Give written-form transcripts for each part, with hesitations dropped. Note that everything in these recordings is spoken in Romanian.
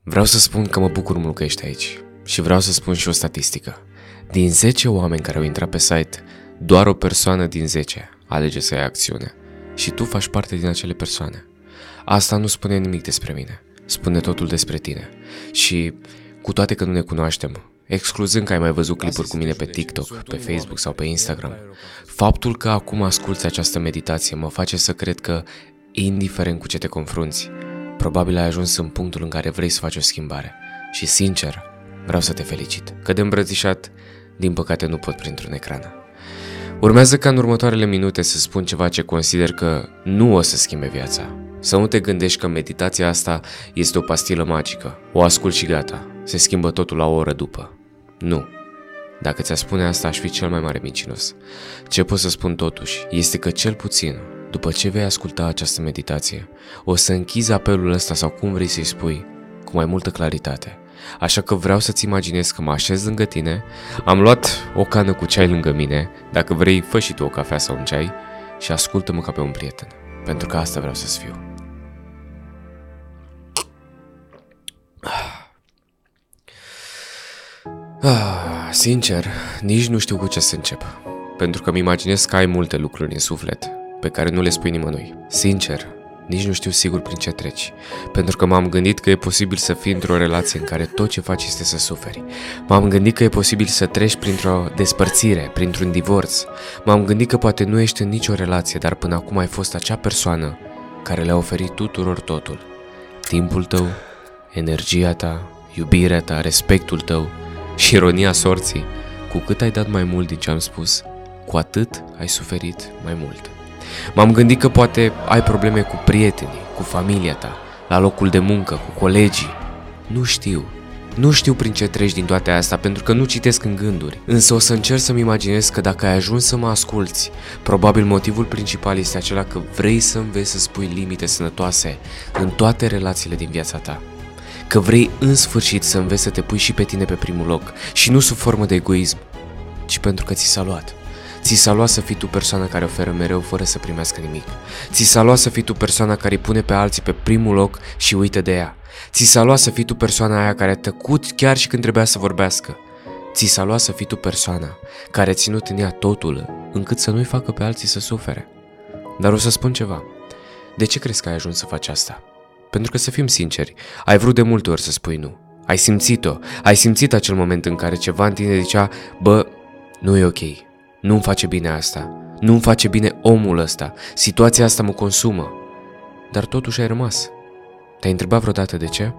Vreau să spun că mă bucur mult că ești aici și vreau să spun și o statistică. Din 10 oameni care au intrat pe site, doar o persoană din 10 alege să ia acțiune și tu faci parte din acele persoane. Asta nu spune nimic despre mine, spune totul despre tine. Și cu toate că nu ne cunoaștem, excluzând că ai mai văzut clipuri cu mine pe TikTok, pe Facebook sau pe Instagram, faptul că acum asculți această meditație mă face să cred că, indiferent cu ce te confrunți, probabil ai ajuns în punctul în care vrei să faci o schimbare. Și sincer, vreau să te felicit, că de îmbrățișat, din păcate nu pot printr-un ecran. Urmează ca în următoarele minute să spun ceva ce consider că nu o să schimbe viața. Să nu te gândești că meditația asta este o pastilă magică, o ascult și gata, se schimbă totul la o oră după. Nu. Dacă ți-a spune asta, aș fi cel mai mare mincinos. Ce pot să spun totuși este că cel puțin, după ce vei asculta această meditație, o să închizi apelul ăsta sau cum vrei să-i spui, cu mai multă claritate. Așa că vreau să-ți imaginezi că mă așez lângă tine, am luat o cană cu ceai lângă mine, dacă vrei fă și tu o cafea sau un ceai și ascultă-mă ca pe un prieten, pentru că asta vreau să-ți fiu. Sincer, nici nu știu cu ce să încep, pentru că îmi imaginez că ai multe lucruri în suflet pe care nu le spui nimănui. Sincer, nici nu știu sigur prin ce treci, pentru că m-am gândit că e posibil să fii într-o relație în care tot ce faci este să suferi. M-am gândit că e posibil să treci printr-o despărțire, printr-un divorț. M-am gândit că poate nu ești în nicio relație, dar până acum ai fost acea persoană care le-a oferit tuturor totul. Timpul tău, energia ta, iubirea ta, respectul tău și ironia sorții. Cu cât ai dat mai mult din ce am spus, cu atât ai suferit mai mult. M-am gândit că poate ai probleme cu prietenii, cu familia ta, la locul de muncă, cu colegii. Nu știu prin ce treci din toate astea, pentru că nu citesc în gânduri. Însă o să încerc să-mi imaginez că dacă ai ajuns să mă asculți, probabil motivul principal este acela că vrei să înveți să spui limite sănătoase în toate relațiile din viața ta. Că vrei în sfârșit să înveți să te pui și pe tine pe primul loc și nu sub formă de egoism, ci pentru că ți s-a luat. Ți s-a luat să fii tu persoana care oferă mereu fără să primească nimic. Ți s-a luat să fii tu persoana care îi pune pe alții pe primul loc și uită de ea. Ți s-a luat să fii tu persoana aia care a tăcut chiar și când trebuia să vorbească. Ți s-a luat să fii tu persoana care a ținut în ea totul încât să nu-i facă pe alții să sufere. Dar o să spun ceva. De ce crezi că ai ajuns să faci asta? Pentru că, să fim sinceri, ai vrut de multe ori să spui nu. Ai simțit-o. Ai simțit acel moment în care ceva în tine zicea: bă, nu e ok. Nu-mi face bine asta. Nu-mi face bine omul ăsta. Situația asta mă consumă. Dar totuși ai rămas. Te-ai întrebat vreodată de ce?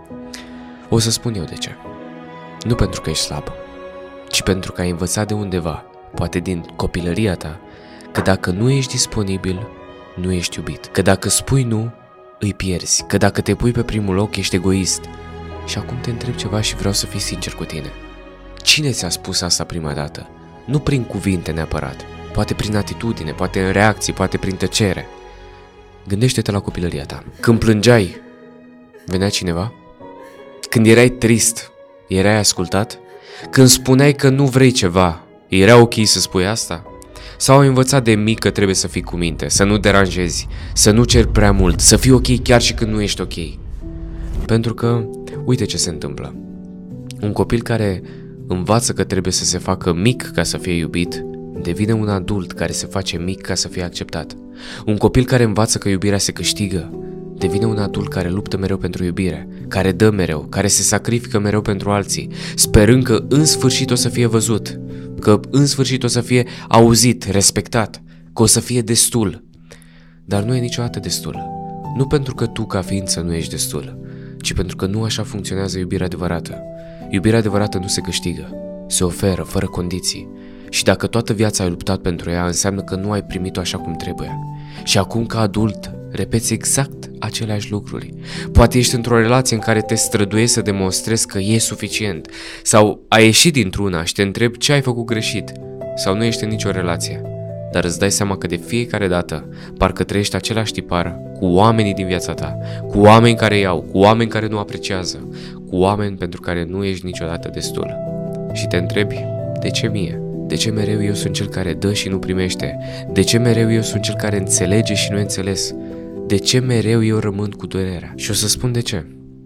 O să spun eu de ce. Nu pentru că ești slab, ci pentru că ai învățat de undeva, poate din copilăria ta, că dacă nu ești disponibil, nu ești iubit. Că dacă spui nu, îi pierzi. Că dacă te pui pe primul loc, ești egoist. Și acum te întreb ceva și vreau să fii sincer cu tine. Cine ți-a spus asta prima dată? Nu prin cuvinte neapărat, poate prin atitudine, poate în reacții, poate prin tăcere. Gândește-te la copilăria ta. Când plângeai, venea cineva? Când erai trist, erai ascultat? Când spuneai că nu vrei ceva, era ok să spui asta? Sau ai învățat de mic că trebuie să fii cu minte, să nu deranjezi, să nu ceri prea mult, să fii ok chiar și când nu ești ok? Pentru că, uite ce se întâmplă. Un copil care învață că trebuie să se facă mic ca să fie iubit, devine un adult care se face mic ca să fie acceptat. Un copil care învață că iubirea se câștigă, devine un adult care luptă mereu pentru iubire, care dă mereu, care se sacrifică mereu pentru alții, sperând că în sfârșit o să fie văzut, că în sfârșit o să fie auzit, respectat, că o să fie destul. Dar nu e niciodată destul. Nu pentru că tu ca ființă nu ești destul, ci pentru că nu așa funcționează iubirea adevărată. Iubirea adevărată nu se câștigă, se oferă fără condiții. Și dacă toată viața ai luptat pentru ea, înseamnă că nu ai primit-o așa cum trebuie. Și acum, ca adult, repeți exact aceleași lucruri. Poate ești într-o relație în care te străduiești să demonstrezi că e suficient, sau ai ieșit dintr-una și te întrebi ce ai făcut greșit, sau nu ești în nicio relație, dar îți dai seama că de fiecare dată parcă trăiești același tipar cu oamenii din viața ta, cu oameni care iau, cu oameni care nu apreciază, cu oameni pentru care nu ești niciodată destul. Și te întrebi, de ce mie? De ce mereu eu sunt cel care dă și nu primește? De ce mereu eu sunt cel care înțelege și nu e înțeles? De ce mereu eu rămân cu durerea? Și o să spun de ce.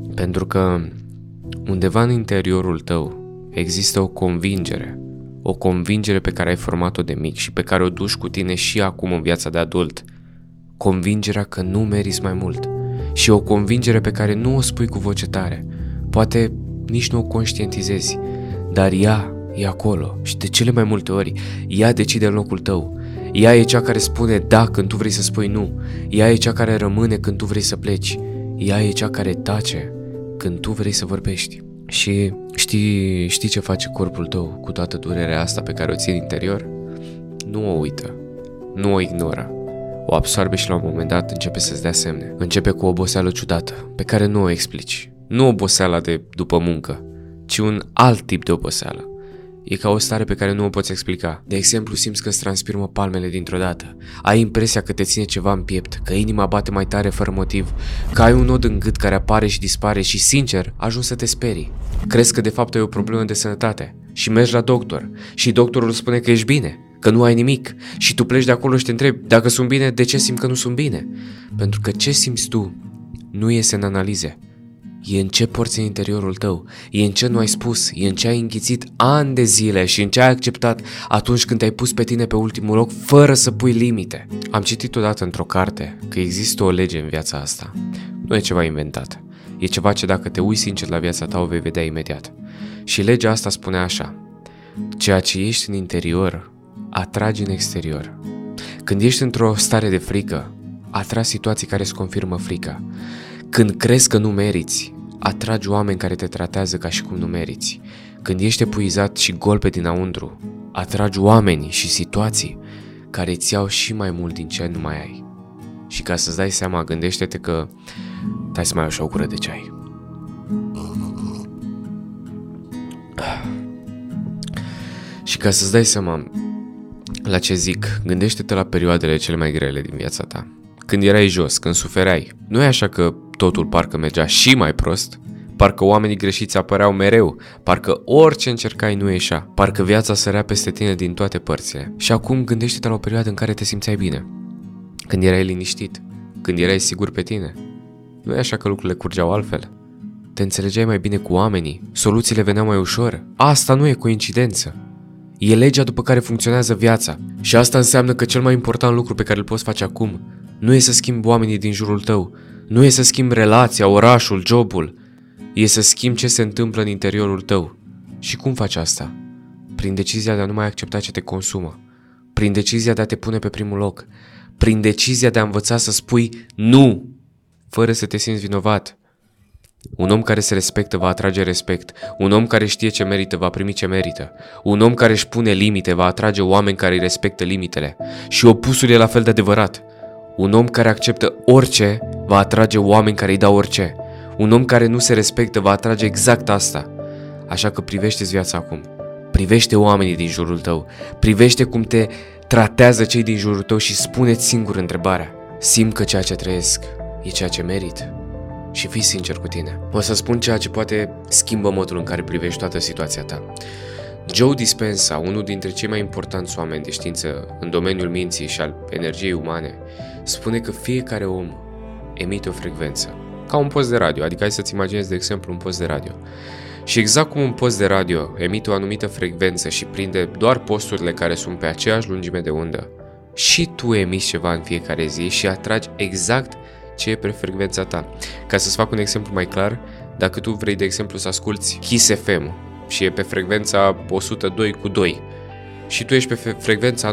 Pentru că undeva în interiorul tău există o convingere pe care ai format-o de mic și pe care o duci cu tine și acum în viața de adult. Convingerea că nu meriți mai mult și o convingere pe care nu o spui cu voce tare. Poate nici nu o conștientizezi, dar ea e acolo și de cele mai multe ori ea decide în locul tău. Ea e cea care spune da când tu vrei să spui nu. Ea e cea care rămâne când tu vrei să pleci. Ea e cea care tace când tu vrei să vorbești. Și știi ce face corpul tău cu toată durerea asta pe care o ții în interior? Nu o uită, nu o ignoră. O absorbe și la un moment dat începe să-ți dea semne. Începe cu o oboseală ciudată, pe care nu o explici. Nu oboseala de după muncă, ci un alt tip de oboseală. E ca o stare pe care nu o poți explica. De exemplu, simți că îți transpiră palmele dintr-o dată. Ai impresia că te ține ceva în piept, că inima bate mai tare fără motiv, că ai un nod în gât care apare și dispare și, sincer, ajungi să te sperii. Crezi că de fapt ai o problemă de sănătate și mergi la doctor și doctorul spune că ești bine, că nu ai nimic și tu pleci de acolo și te întrebi dacă sunt bine, de ce simt că nu sunt bine? Pentru că ce simți tu nu iese în analize. E în ce porți în interiorul tău, e în ce nu ai spus, e în ce ai înghițit ani de zile și în ce ai acceptat atunci când te-ai pus pe tine pe ultimul loc fără să pui limite. Am citit odată într-o carte că există o lege în viața asta. Nu e ceva inventat. E ceva ce dacă te uiți sincer la viața ta o vei vedea imediat. Și legea asta spune așa: ceea ce ești în interior atragi în exterior. Când ești într-o stare de frică, atragi situații care îți confirmă frica. Când crezi că nu meriți, atragi oameni care te tratează ca și cum nu meriți. Când ești epuizat și gol pe dinăuntru, atragi oameni și situații care îți iau și mai mult din ce nu mai ai. Și ca să-ți dai seama, gândește-te că hai să mai așa o gură de ceai. Și ca să-ți dai seama la ce zic, gândește-te la perioadele cele mai grele din viața ta. Când erai jos, când sufereai. Nu e așa că totul parcă mergea și mai prost? Parcă oamenii greșiți apăreau mereu, parcă orice încercai nu ieșea, parcă viața sărea peste tine din toate părțile. Și acum gândește-te la o perioadă în care te simțeai bine, când erai liniștit, când erai sigur pe tine. Nu e așa că lucrurile curgeau altfel? Te înțelegeai mai bine cu oamenii, soluțiile veneau mai ușor. Asta nu e coincidență. E legea după care funcționează viața. Și asta înseamnă că cel mai important lucru pe care îl poți face acum nu e să schimbi oamenii din jurul tău, nu e să schimbi relația, orașul, jobul, e să schimbi ce se întâmplă în interiorul tău. Și cum faci asta? Prin decizia de a nu mai accepta ce te consumă, prin decizia de a te pune pe primul loc, prin decizia de a învăța să spui nu, fără să te simți vinovat. Un om care se respectă va atrage respect, un om care știe ce merită va primi ce merită, un om care își pune limite va atrage oameni care îi respectă limitele. Și opusul e la fel de adevărat. Un om care acceptă orice va atrage oameni care îi dau orice. Un om care nu se respectă va atrage exact asta. Așa că privește-ți viața acum. Privește oamenii din jurul tău. Privește cum te tratează cei din jurul tău și spune-ți singur întrebarea: simt că ceea ce trăiesc e ceea ce merit? Și fii sincer cu tine. O să spun ceea ce poate schimbă modul în care privești toată situația ta. Joe Dispenza, unul dintre cei mai importanți oameni de știință în domeniul minții și al energiei umane, spune că fiecare om emite o frecvență, ca un post de radio, adică hai să-ți imaginezi de exemplu un post de radio. Și exact cum un post de radio emite o anumită frecvență și prinde doar posturile care sunt pe aceeași lungime de undă, și tu emiți ceva în fiecare zi și atragi exact ce e pe frecvența ta. Ca să-ți fac un exemplu mai clar, dacă tu vrei de exemplu să asculți Kiss FM și e pe frecvența 102,2 și tu ești pe frecvența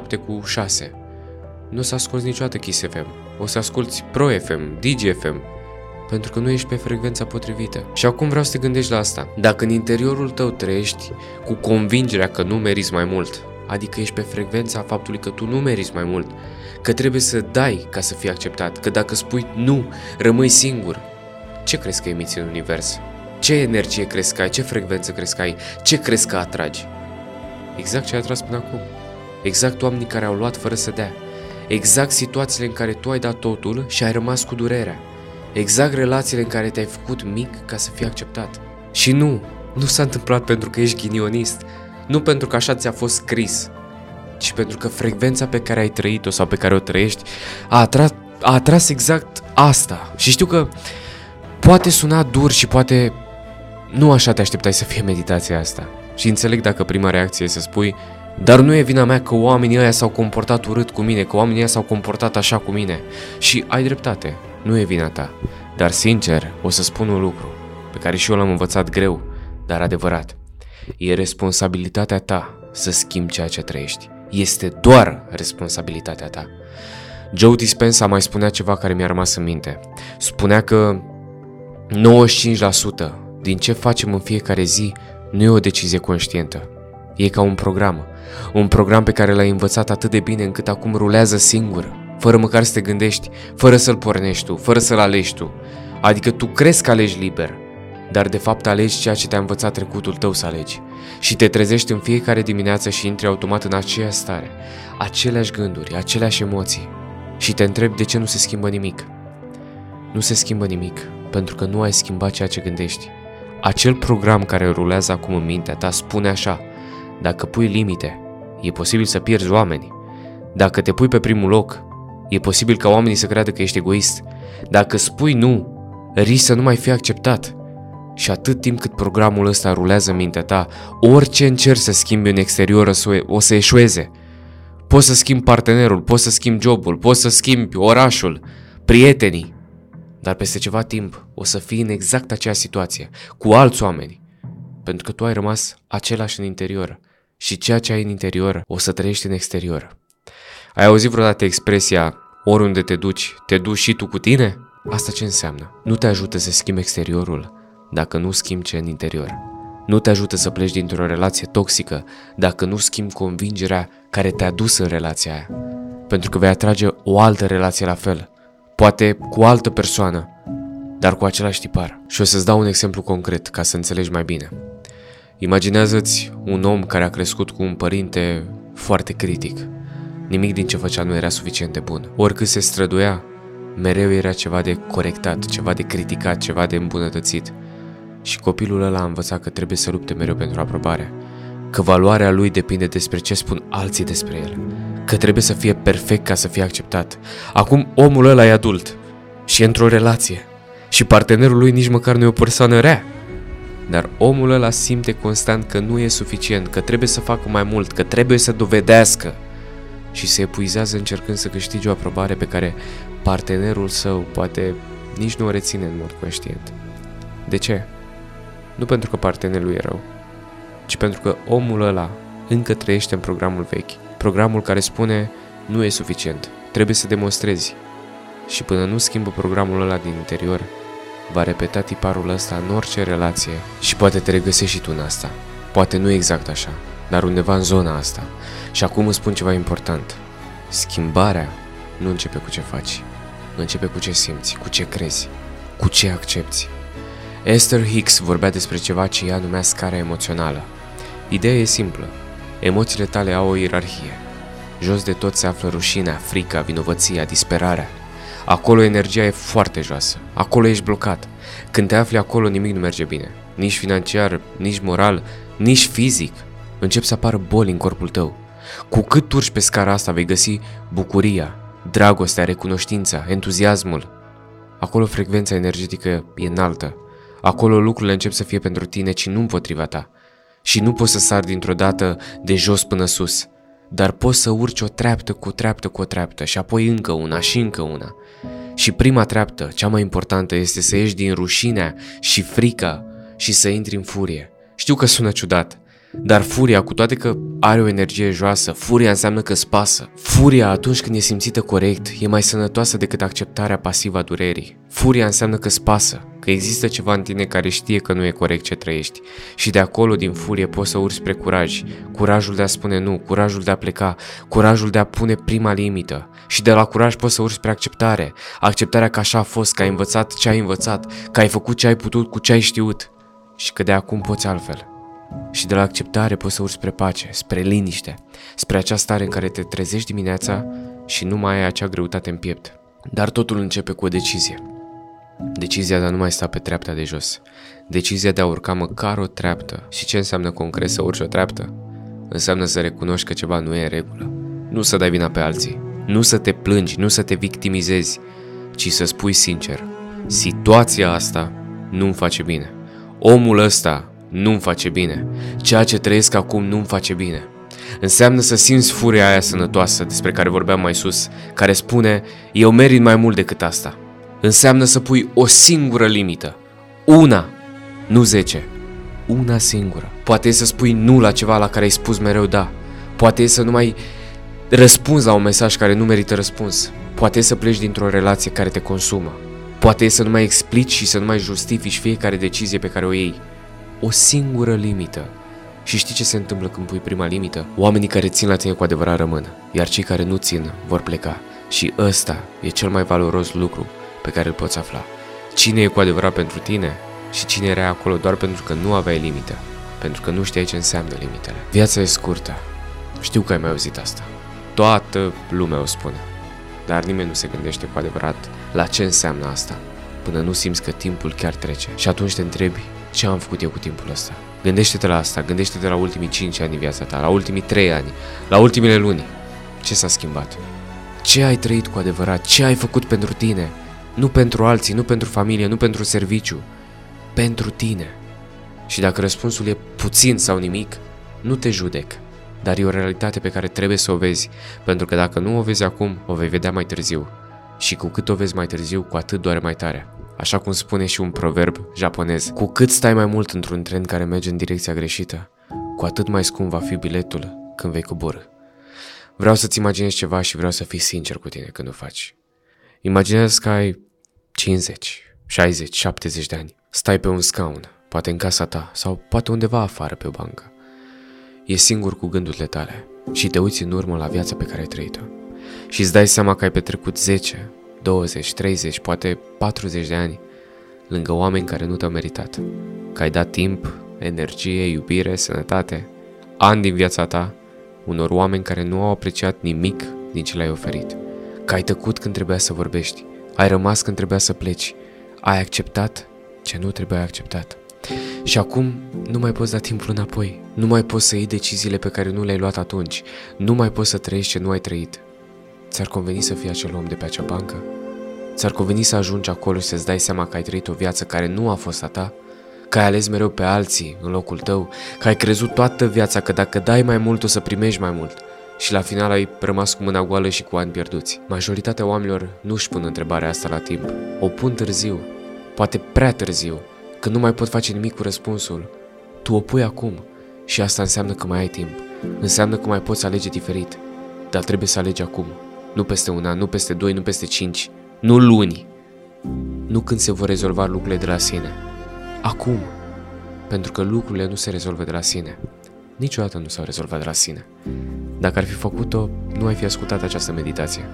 97,6, nu o să asculți niciodată Kiss FM. O să asculți Pro FM, Digi FM, pentru că nu ești pe frecvența potrivită. Și acum vreau să te gândești la asta. Dacă în interiorul tău trăiești cu convingerea că nu meriți mai mult, adică ești pe frecvența faptului că tu nu meriți mai mult, că trebuie să dai ca să fii acceptat, că dacă spui nu, rămâi singur, ce crezi că emiți în univers? Ce energie crezi că ai? Ce frecvență crezi că ai? Ce crezi că atragi? Exact ce ai atras până acum. Exact oamenii care au luat fără să dea. Exact situațiile în care tu ai dat totul și ai rămas cu durerea. Exact relațiile în care te-ai făcut mic ca să fii acceptat. Și nu s-a întâmplat pentru că ești ghinionist, nu pentru că așa ți-a fost scris, ci pentru că frecvența pe care ai trăit-o sau pe care o trăiești a atras exact asta. Și știu că Poate suna dur și poate nu așa te așteptai să fie meditația asta. Și înțeleg dacă prima reacție e să spui: dar nu e vina mea că oamenii ăia s-au comportat urât cu mine, că oamenii ăia s-au comportat așa cu mine. Și ai dreptate, nu e vina ta. Dar sincer, o să spun un lucru pe care și eu l-am învățat greu, dar adevărat. E responsabilitatea ta să schimbi ceea ce trăiești. Este doar responsabilitatea ta. Joe Dispenza mai spunea ceva care mi-a rămas în minte. Spunea că 95% din ce facem în fiecare zi nu e o decizie conștientă. E ca un program. Un program pe care l-ai învățat atât de bine încât acum rulează singur, fără măcar să te gândești, fără să-l pornești tu, fără să-l alegi tu. Adică tu crezi că alegi liber, dar de fapt alegi ceea ce te-a învățat trecutul tău să alegi. Și te trezești în fiecare dimineață și intri automat în aceeași stare, aceleași gânduri, aceleași emoții. Și te întrebi de ce nu se schimbă nimic. Nu se schimbă nimic, pentru că nu ai schimbat ceea ce gândești. Acel program care rulează acum în mintea ta spune așa: dacă pui limite, e posibil să pierzi oameni. Dacă te pui pe primul loc, e posibil ca oamenii să creadă că ești egoist. Dacă spui nu, risci să nu mai fii acceptat. Și atât timp cât programul ăsta rulează în mintea ta, orice încerci să schimbi în exterior o să eșueze. Poți să schimbi partenerul, poți să schimbi jobul, poți să schimbi orașul, prietenii, dar peste ceva timp o să fii în exact aceeași situație, cu alți oameni, pentru că tu ai rămas același în interior și ceea ce ai în interior o să trăiești în exterior. Ai auzit vreodată expresia oriunde te duci și tu cu tine? Asta ce înseamnă? Nu te ajută să schimbi exteriorul dacă nu schimbi ce în interior. Nu te ajută să pleci dintr-o relație toxică dacă nu schimbi convingerea care te-a dus în relația aia. Pentru că vei atrage o altă relație la fel, poate cu o altă persoană, dar cu același tipar. Și o să-ți dau un exemplu concret ca să înțelegi mai bine. Imaginează-ți un om care a crescut cu un părinte foarte critic. Nimic din ce făcea nu era suficient de bun. Oricât se străduia, mereu era ceva de corectat, ceva de criticat, ceva de îmbunătățit. Și copilul ăla a învățat că trebuie să lupte mereu pentru aprobare, că valoarea lui depinde despre ce spun alții despre el, că trebuie să fie perfect ca să fie acceptat. Acum omul ăla e adult și e într-o relație și partenerul lui nici măcar nu e o persoană rea. Dar omul ăla simte constant că nu e suficient, că trebuie să facă mai mult, că trebuie să dovedească și se epuizează încercând să câștige o aprobare pe care partenerul său poate nici nu o reține în mod conștient. De ce? Nu pentru că partenerul e rău, ci pentru că omul ăla încă trăiește în programul vechi, programul care spune nu e suficient, trebuie să demonstrezi. Și până nu schimbă programul ăla din interior, va repeta tiparul ăsta în orice relație și poate te regăsești și tu în asta. Poate nu exact așa, dar undeva în zona asta. Și acum îți spun ceva important. Schimbarea nu începe cu ce faci, începe cu ce simți, cu ce crezi, cu ce accepti. Esther Hicks vorbea despre ceva ce ea numea scara emoțională. Ideea e simplă. Emoțiile tale au o ierarhie. Jos de tot se află rușinea, frica, vinovăția, disperarea. Acolo energia e foarte joasă. Acolo ești blocat. Când te afli acolo, nimic nu merge bine. Nici financiar, nici moral, nici fizic. Încep să apară boli în corpul tău. Cu cât urci pe scara asta, vei găsi bucuria, dragostea, recunoștința, entuziasmul. Acolo frecvența energetică e înaltă. Acolo lucrurile încep să fie pentru tine, ci nu împotriva ta. Și nu poți să sari dintr-o dată de jos până sus, dar poți să urci o treaptă cu o treaptă cu o treaptă și apoi încă una și încă una. Și prima treaptă, cea mai importantă, este să ieși din rușinea și frica și să intri în furie. Știu că sună ciudat, dar furia, cu toate că are o energie joasă, furia înseamnă că îți pasă. Furia, atunci când e simțită corect, e mai sănătoasă decât acceptarea pasivă a durerii. Furia înseamnă că îți pasă, că există ceva în tine care știe că nu e corect ce trăiești. Și de acolo, din furie, poți să urci spre curaj. Curajul de a spune nu, curajul de a pleca, curajul de a pune prima limită. Și de la curaj poți să urci spre acceptare. Acceptarea că așa a fost, că ai învățat ce ai învățat, că ai făcut ce ai putut cu ce ai știut. Și că de acum poți altfel. Și de la acceptare poți să urci spre pace, spre liniște, spre acea stare în care te trezești dimineața și nu mai ai acea greutate în piept. Dar totul începe cu o decizie. Decizia de a nu mai sta pe treapta de jos. Decizia de a urca măcar o treaptă. Și ce înseamnă concret să urci o treaptă? Înseamnă să recunoști că ceva nu e în regulă. Nu să dai vina pe alții. Nu să te plângi, nu să te victimizezi, ci să spui sincer: situația asta nu-mi face bine. Omul ăsta nu-mi face bine. Ceea ce trăiesc acum nu-mi face bine. Înseamnă să simți furia aia sănătoasă despre care vorbeam mai sus, care spune, eu merit mai mult decât asta. Înseamnă să pui o singură limită. Una, nu 10. Una singură. Poate e să spui nu la ceva la care ai spus mereu da. Poate e să nu mai răspunzi la un mesaj care nu merită răspuns. Poate e să pleci dintr-o relație care te consumă. Poate e să nu mai explici și să nu mai justifici fiecare decizie pe care o iei. O singură limită. Și știi ce se întâmplă când pui prima limită? Oamenii care țin la tine cu adevărat rămân, iar cei care nu țin vor pleca. Și ăsta e cel mai valoros lucru pe care îl poți afla. Cine e cu adevărat pentru tine și cine era acolo doar pentru că nu aveai limită, pentru că nu știai ce înseamnă limitele. Viața e scurtă. Știu că ai mai auzit asta. Toată lumea o spune. Dar nimeni nu se gândește cu adevărat la ce înseamnă asta, până nu simți că timpul chiar trece. Și atunci te întrebi, ce am făcut eu cu timpul ăsta? Gândește-te la asta, gândește-te la ultimii 5 ani din viața ta, la ultimii 3 ani, la ultimele luni. Ce s-a schimbat? Ce ai trăit cu adevărat? Ce ai făcut pentru tine? Nu pentru alții, nu pentru familie, nu pentru serviciu. Pentru tine. Și dacă răspunsul e puțin sau nimic, nu te judec. Dar e o realitate pe care trebuie să o vezi, pentru că dacă nu o vezi acum, o vei vedea mai târziu. Și cu cât o vezi mai târziu, cu atât doare mai tare. Așa cum spune și un proverb japonez, cu cât stai mai mult într-un tren care merge în direcția greșită, cu atât mai scump va fi biletul când vei coborî. Vreau să-ți imaginezi ceva și vreau să fii sincer cu tine când o faci. Imaginează că ai 50, 60, 70 de ani. Stai pe un scaun, poate în casa ta sau poate undeva afară pe o bancă. E singur cu gândurile tale și te uiți în urmă la viața pe care ai trăit-o. Și îți dai seama că ai petrecut 10, 20, 30, poate 40 de ani lângă oameni care nu te-au meritat. Că ai dat timp, energie, iubire, sănătate, ani din viața ta unor oameni care nu au apreciat nimic din ce le-ai oferit. Că ai tăcut când trebuia să vorbești, ai rămas când trebuia să pleci, ai acceptat ce nu trebuia acceptat. Și acum nu mai poți da timpul înapoi, nu mai poți să iei deciziile pe care nu le-ai luat atunci, nu mai poți să trăiești ce nu ai trăit. Ți-ar conveni să fii acel om de pe acea bancă? Ți-ar conveni să ajungi acolo și să-ți dai seama că ai trăit o viață care nu a fost a ta? Că ai ales mereu pe alții în locul tău? Că ai crezut toată viața că dacă dai mai mult o să primești mai mult? Și la final ai rămas cu mâna goală și cu ani pierduți. Majoritatea oamenilor nu își pun întrebarea asta la timp. O pun târziu, poate prea târziu, când nu mai pot face nimic cu răspunsul. Tu o pui acum și asta înseamnă că mai ai timp. Înseamnă că mai poți alege diferit. Dar trebuie să alegi acum. Nu peste un an, nu peste 2, nu peste 5, nu luni. Nu când se vor rezolva lucrurile de la sine. Acum. Pentru că lucrurile nu se rezolvă de la sine. Niciodată nu s-au rezolvat de la sine. Dacă ar fi făcut-o, nu ai fi ascultat această meditație.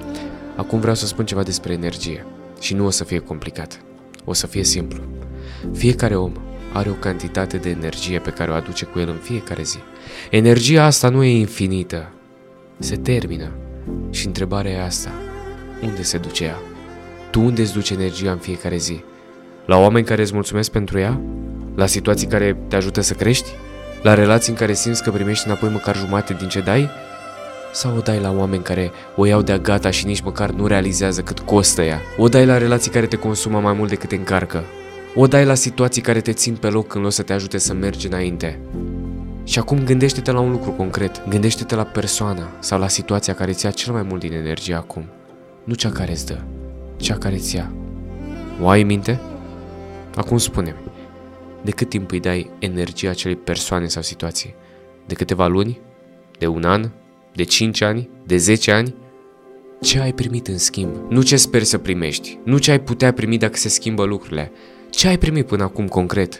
Acum vreau să spun ceva despre energie. Și nu o să fie complicat. O să fie simplu. Fiecare om are o cantitate de energie pe care o aduce cu el în fiecare zi. Energia asta nu e infinită. Se termină. Și întrebarea e asta. Unde se duce ea? Tu unde îți duci energia în fiecare zi? La oameni care îți mulțumesc pentru ea? La situații care te ajută să crești? La relații în care simți că primești înapoi măcar jumate din ce dai? Sau o dai la oameni care o iau de-a gata și nici măcar nu realizează cât costă ea? O dai la relații care te consumă mai mult decât te încarcă? O dai la situații care te țin pe loc când o să te ajute să mergi înainte? Și acum gândește-te la un lucru concret. Gândește-te la persoana sau la situația care îți ia cel mai mult din energie acum. Nu cea care îți dă, cea care îți ia. O ai în minte? Acum spune-mi, de cât timp îi dai energia acelei persoane sau situații? De câteva luni? De un an? De 5 ani? De 10 ani? Ce ai primit în schimb? Nu ce speri să primești, nu ce ai putea primi dacă se schimbă lucrurile. Ce ai primit până acum concret?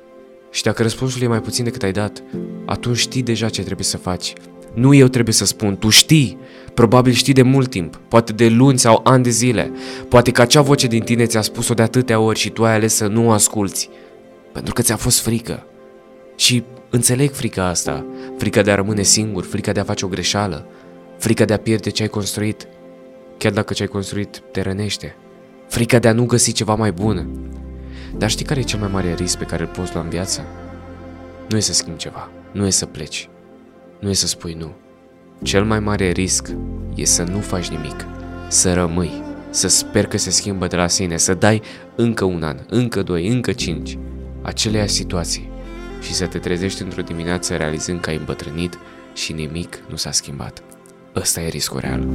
Și dacă răspunsul e mai puțin decât ai dat, atunci știi deja ce trebuie să faci. Nu eu trebuie să spun, tu știi. Probabil știi de mult timp, poate de luni sau ani de zile. Poate că acea voce din tine ți-a spus-o de atâtea ori și tu ai ales să nu o asculți. Pentru că ți-a fost frică. Și înțeleg frica asta. Frica de a rămâne singur, frica de a face o greșeală, frica de a pierde ce ai construit. Chiar dacă ce ai construit te rănește. Frica de a nu găsi ceva mai bun. Dar știi care e cel mai mare risc pe care îl poți lua în viață? Nu e să schimbi ceva, nu e să pleci, nu e să spui nu. Cel mai mare risc e să nu faci nimic, să rămâi, să sper că se schimbă de la sine, să dai încă un an, încă 2, încă 5, aceleași situații și să te trezești într-o dimineață realizând că ai îmbătrânit și nimic nu s-a schimbat. Ăsta e riscul real.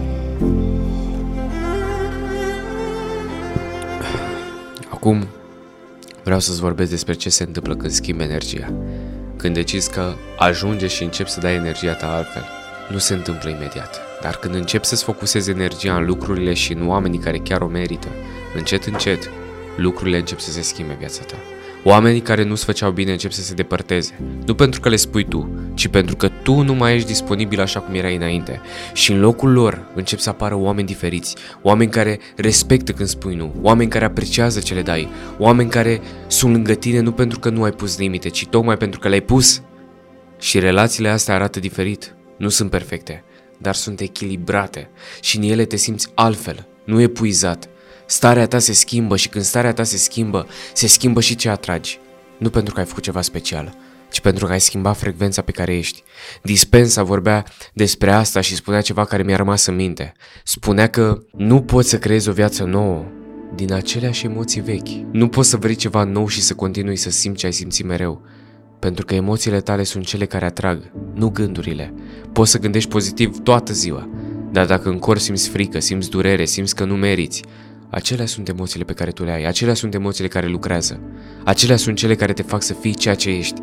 Acum vreau să-ți vorbesc despre ce se întâmplă când schimbi energia. Când decizi că ajunge și începi să dai energia ta altfel. Nu se întâmplă imediat, dar când începi să-ți focusezi energia în lucrurile și în oamenii care chiar o merită, încet, lucrurile încep să se schimbe în viața ta. Oamenii care nu-ți făceau bine încep să se depărteze, nu pentru că le spui tu, ci pentru că tu nu mai ești disponibil așa cum erai înainte. Și în locul lor încep să apară oameni diferiți, oameni care respectă când spui nu, oameni care apreciază ce le dai, oameni care sunt lângă tine nu pentru că nu ai pus limite, ci tocmai pentru că le-ai pus. Și relațiile astea arată diferit, nu sunt perfecte, dar sunt echilibrate și în ele te simți altfel, nu epuizat. Starea ta se schimbă și când starea ta se schimbă și ce atragi. Nu pentru că ai făcut ceva special, ci pentru că ai schimbat frecvența pe care ești. Dispensa vorbea despre asta și spunea ceva care mi-a rămas în minte. Spunea că nu poți să creezi o viață nouă din aceleași emoții vechi. Nu poți să vrei ceva nou și să continui să simți ce ai simțit mereu. Pentru că emoțiile tale sunt cele care atrag, nu gândurile. Poți să gândești pozitiv toată ziua, dar dacă în corp simți frică, simți durere, simți că nu meriți, acelea sunt emoțiile pe care tu le ai, acelea sunt emoțiile care lucrează, acelea sunt cele care te fac să fii ceea ce ești,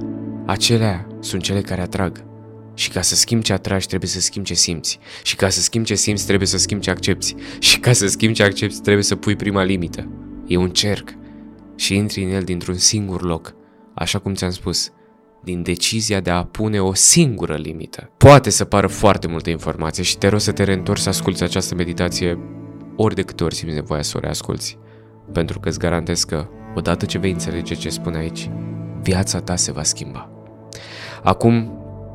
acelea sunt cele care atrag. Și ca să schimbi ce atragi, trebuie să schimbi ce simți. Și ca să schimbi ce simți, trebuie să schimbi ce accepti. Și ca să schimbi ce accepti, trebuie să pui prima limită. E un cerc și intri în el dintr-un singur loc, așa cum ți-am spus, din decizia de a pune o singură limită. Poate să pară foarte multă informație și te rog să te reîntorci să asculți această meditație ori de câte ori simți nevoia să o reasculți. Pentru că îți garantez că, odată ce vei înțelege ce spun aici, viața ta se va schimba. Acum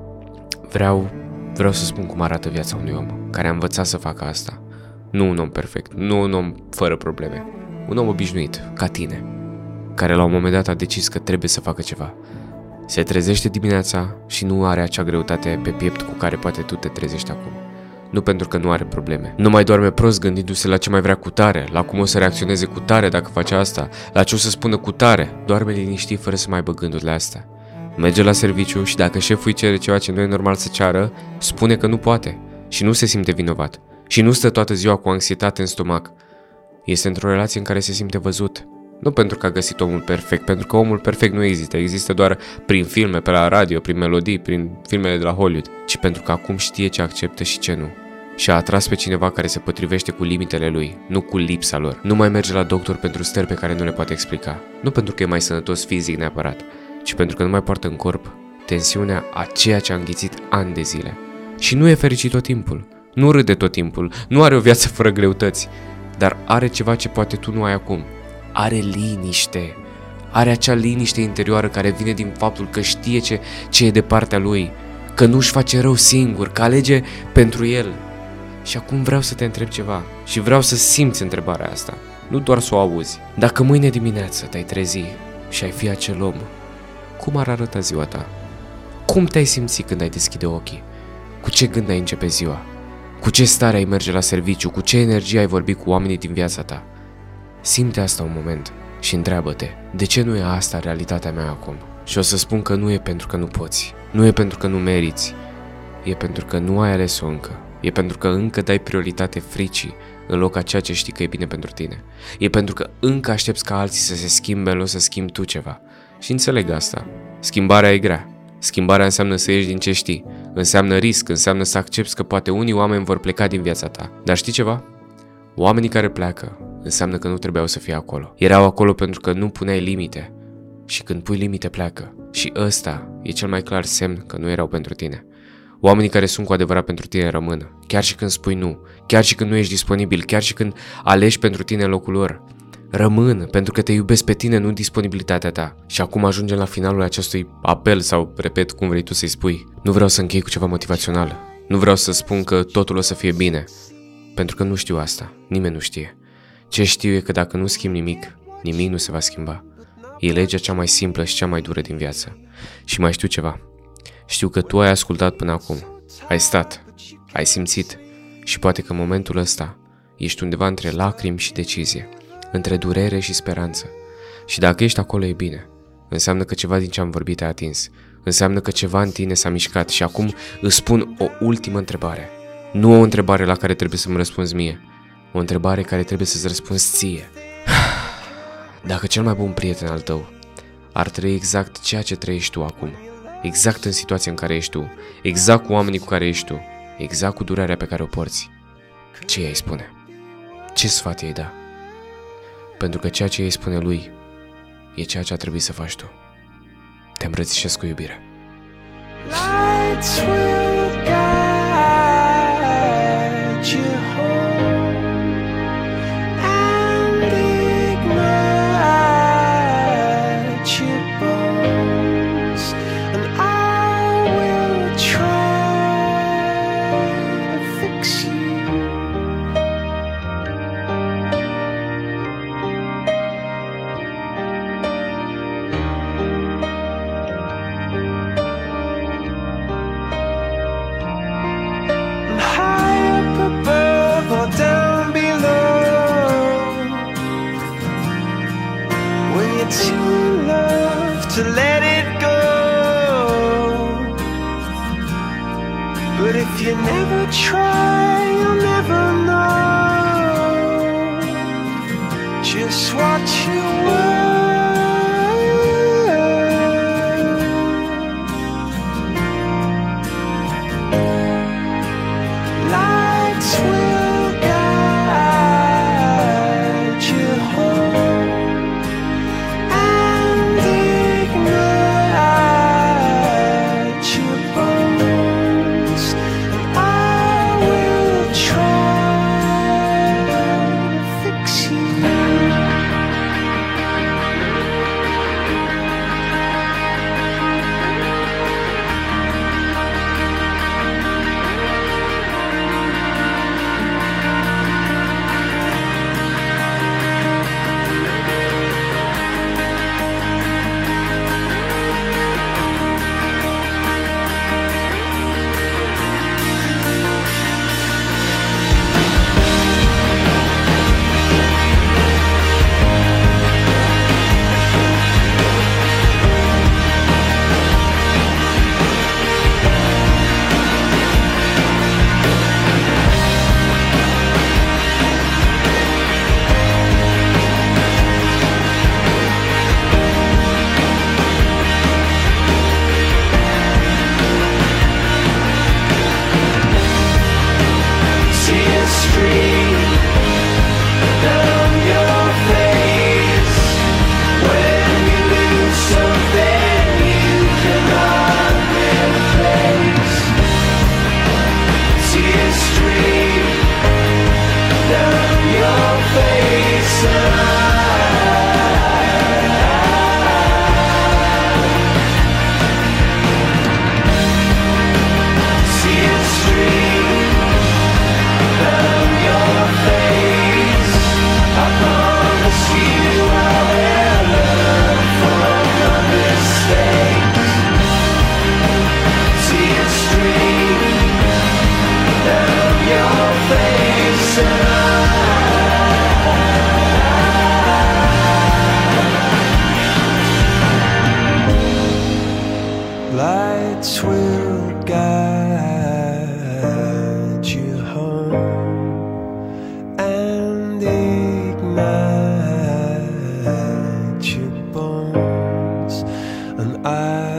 vreau să spun cum arată viața unui om care a învățat să facă asta. Nu un om perfect, nu un om fără probleme, un om obișnuit, ca tine, care la un moment dat a decis că trebuie să facă ceva. Se trezește dimineața și nu are acea greutate pe piept cu care poate tu te trezești acum. Nu pentru că nu are probleme. Nu mai doarme prost gândindu-se la ce mai vrea cu tare, la cum o să reacționeze cu tare dacă face asta, la ce o să spună cu tare. Doarme liniștit fără să mai aibă gândurile astea. Merge la serviciu și dacă șeful îi cere ceva ce nu e normal să ceară, spune că nu poate și nu se simte vinovat. Și nu stă toată ziua cu anxietate în stomac. Este într-o relație în care se simte văzut. Nu pentru că a găsit omul perfect, pentru că omul perfect nu există. Există doar prin filme, pe la radio, prin melodii, prin filmele de la Hollywood. Ci pentru că acum știe ce acceptă și ce nu. Și a atras pe cineva care se potrivește cu limitele lui, nu cu lipsa lor. Nu mai merge la doctor pentru stări pe care nu le poate explica. Nu pentru că e mai sănătos fizic neapărat, ci pentru că nu mai poartă în corp tensiunea a ceea ce a înghițit ani de zile. Și nu e fericit tot timpul, nu râde tot timpul, nu are o viață fără greutăți, dar are ceva ce poate tu nu ai acum. Are liniște. Are acea liniște interioară care vine din faptul că știe ce e de partea lui, că nu-și face rău singur, că alege pentru el. Și acum vreau să te întreb ceva și vreau să simți întrebarea asta, nu doar să o auzi. Dacă mâine dimineață te-ai trezi și ai fi acel om, cum ar arăta ziua ta? Cum te-ai simți când ai deschide ochii? Cu ce gând ai începe ziua? Cu ce stare ai merge la serviciu? Cu ce energie ai vorbi cu oamenii din viața ta? Simte asta un moment și întreabă-te, de ce nu e asta realitatea mea acum? Și o să spun că nu e pentru că nu poți, nu e pentru că nu meriți, e pentru că nu ai ales-o încă, e pentru că încă dai prioritate fricii în loc a ceea ce știi că e bine pentru tine, e pentru că încă aștepți ca alții să se schimbe în loc să schimbi tu ceva. Și înțeleg asta, schimbarea e grea, schimbarea înseamnă să ieși din ce știi, înseamnă risc, înseamnă să accepti că poate unii oameni vor pleca din viața ta. Dar știi ceva? Oamenii care pleacă înseamnă că nu trebuiau să fie acolo. Erau acolo pentru că nu puneai limite. Și când pui limite pleacă. Și ăsta e cel mai clar semn că nu erau pentru tine. Oamenii care sunt cu adevărat pentru tine rămân. Chiar și când spui nu. Chiar și când nu ești disponibil. Chiar și când alegi pentru tine locul lor. Rămân pentru că te iubesc pe tine, nu disponibilitatea ta. Și acum ajungem la finalul acestui apel sau, repet, cum vrei tu să-i spui. Nu vreau să închei cu ceva motivațional. Nu vreau să spun că totul o să fie bine. Pentru că nu știu asta. Nimeni nu știe. Ce știu e că dacă nu schimb nimic, nimic nu se va schimba. E legea cea mai simplă și cea mai dură din viață. Și mai știu ceva. Știu că tu ai ascultat până acum. Ai stat. Ai simțit. Și poate că în momentul ăsta Ești undeva între lacrimi și decizie, între durere și speranță. Și dacă ești acolo, e bine. Înseamnă că ceva din ce am vorbit te-a atins. Înseamnă că ceva în tine s-a mișcat. Și acum îți spun o ultimă întrebare. Nu o întrebare la care trebuie să-mi răspunzi mie. O întrebare care trebuie să-ți răspunzi ție. Dacă cel mai bun prieten al tău ar trăi exact ceea ce trăiești tu acum, exact în situația în care ești tu, exact cu oamenii cu care ești tu, exact cu durerea pe care o porți, ce i-ai spune? Ce sfat i-ai da? Pentru că ceea ce i-ai spune lui e ceea ce a trebuit să faci tu. Te îmbrățișez cu iubire. Lights will guide you home and ignite your bones, and I will try to fix you. To love, to let it go. But if you never try, you'll never know just what you were. Lights will guide you home. Lights will guide you home and ignite your bones, and I